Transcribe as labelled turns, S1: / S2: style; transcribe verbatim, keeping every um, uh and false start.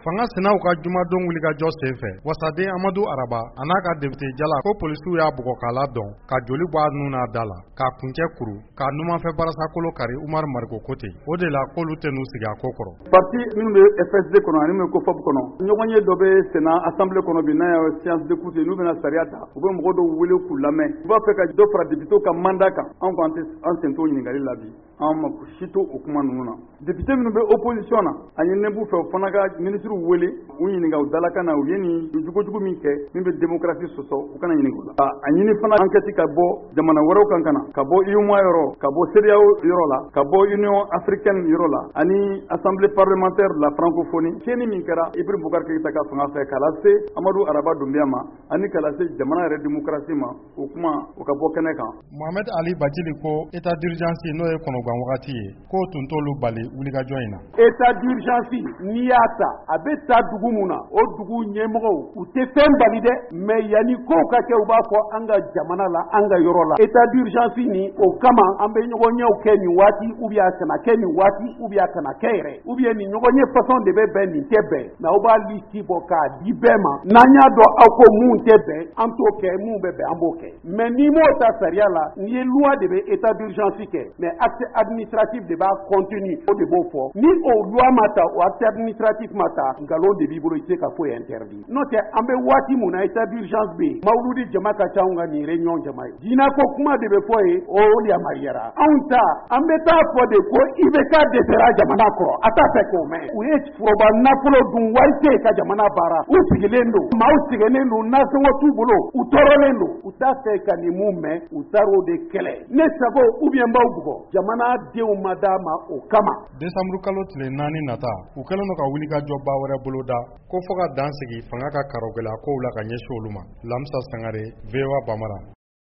S1: Fanga Senaw ka jumadon wuli ka jɔ senfɛ wasaden Amadu Araba a n'a ka député Jala ko polisiw y'a bugɔ k'a ladɔn ka joli bɔ a nun n'a da la k'a kuncɛ kuru k'a numanfɛ barasakolo kari Umar Mariko Kote o de la k'olu tɛ n'u sigi a ko kɔrɔ.
S2: Parti minnu bɛ F S D kɔnɔ ani min ko F O P kɔnɔ ɲɔgɔn ye dɔ bɛ Sénat Assemblée kɔnɔ bi n'a ye séance d'écoute n'u bɛna sariya ta u bɛ mɔgɔ dɔw wele k'u lamɛn u b'a fɛ ka dɔ fara député ka mandat kan anw ko an tɛ an sen t'o ɲininkali la bi an ma si to o kuma ninnu na. Député minnu bɛ opposition na a ɲininen b'u fɛ u fana ka ministre wele u ɲininka u dalakan na u ye nin jugujugu min kɛ min bɛ démocratie sɔsɔ u kana ɲininka o la. A ɲini fana enquête ka bɔ jamana wɛrɛw kan kana ka bɔ U E M O A yɔrɔ ka bɔ C E D E A O yɔrɔ la ka bɔ Union africaine yɔrɔ la ani Assemblée parlementaire de la francophonie tiɲɛni min kɛra Ibrahim Boubacar Keïta ka fanga fɛ k'a lase Amadu Araba Dunbiya ma ani k'a lase jamana yɛrɛ démocratie ma o kuma o ka bɔ kɛnɛ kan.
S1: Mohamed Ali Badjili ko état d'urgence n'o ye kɔnɔgan wagati ye k'o tun t'olu bali wulikajɔ in na.
S3: État d'urgence n'i y'a ta a bɛ taa dugu mun na o dugu ɲɛmɔgɔw u tɛ fɛn bali dɛ mais yanni kow ka kɛ u b'a fɔ an ka jamana la an ka yɔrɔ la. État d'urgence ni o kama an bɛ ɲɔgɔnyew kɛ nin waati ou bien a kana kɛ nin waati ou bien a kana kɛ yɛrɛ ou bien nin ɲɔgɔnye façon de bɛ bɛn nin tɛ bɛn mais aw b'a listi bɔ k'a di bɛɛ ma n'an y'a dɔn aw ko mun tɛ bɛn an t'o kɛ mun bɛ bɛn an b'o kɛ mais n'i m'o ta sariya la n'i ye loi de bɛ état d'urgence kɛ mais acte administratif de b'a contenu o de b'o fɔ ni o loi ma ta o acte administratif ma ta nkalon de b'i bolo i tɛ ka foyi interdit n'o tɛ an bɛ waati mun na état d'urgence bɛ yen mawuludi jama ka ca anw ka nin réunion jama ye diinɛ ko kuma de bɛ fɔ ye o yamaruyara anw ta an bɛ taa fɔ de ko I B K dɛsɛra jamana kɔrɔ a t'a fɛ k'o mɛn u ye foroba nafolo dun wari tɛ ka jamana baara u sigilen don maaw sɛgɛnnen don nasɔngɔ t'u bolo u tɔɔrɔlen don u t'a fɛ ka nin mun mɛn u taar'o de kɛlɛ ne sago ou bien b'aw bugɔ jamana denw ma d'a ma o kama.
S1: Décembre kalo tile naani nata u kɛlen don ka wulikajɔba wɛrɛ boloda ko fɔ ka dan sigi fanga ka karɔgɛlɛya kow la ka ɲɛsin olu ma. Lamsa Sangare, V O A Bamara.